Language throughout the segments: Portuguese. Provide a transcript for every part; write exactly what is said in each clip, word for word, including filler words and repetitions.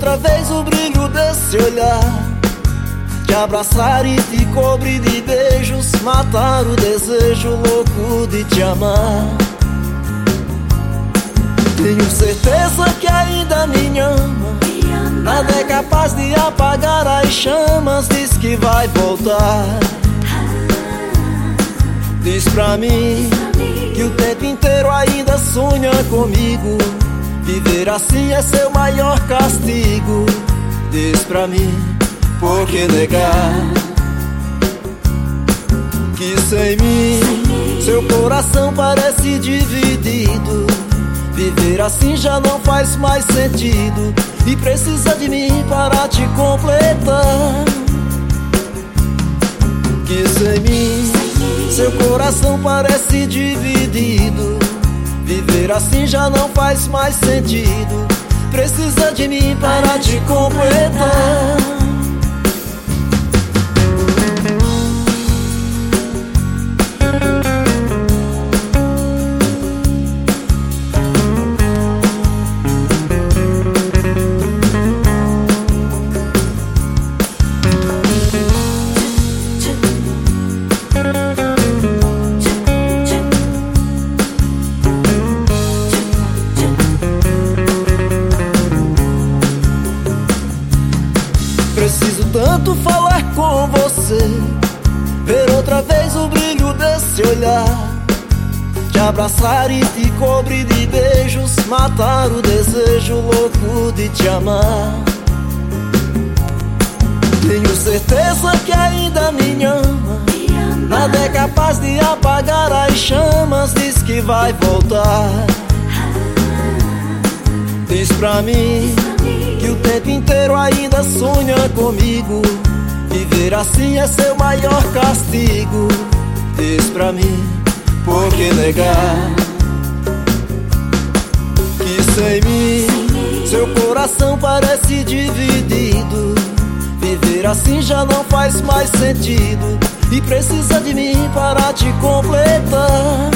outra vez o brilho desse olhar, te abraçar e te cobrir de beijos, matar o desejo louco de te amar. Tenho certeza que ainda me ama, nada é capaz de apagar as chamas. Diz que vai voltar, diz pra mim que o tempo inteiro ainda sonha comigo. Viver assim é seu maior castigo. Diz pra mim, por que negar? Que sem mim seu coração parece dividido. Viver assim já não faz mais sentido e precisa de mim para te completar. Que sem mim seu coração parece dividido. Viver assim já não faz mais sentido. Precisa de mim para te completar. Preciso tanto falar com você, ver outra vez o brilho desse olhar, te abraçar e te cobrir de beijos, matar o desejo louco de te amar. Tenho certeza que ainda me ama, nada é capaz de apagar as chamas. Diz que vai voltar, diz pra mim que o tempo inteiro ainda sonha comigo. Viver assim é seu maior castigo. Diz pra mim, por que negar? Que sem mim seu coração parece dividido. Viver assim já não faz mais sentido e precisa de mim para te completar.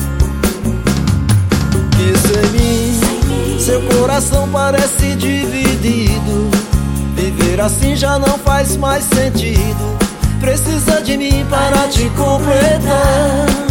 Que sem mim seu coração parece dividido. Viver assim já não faz mais sentido. Precisa de mim para te completar.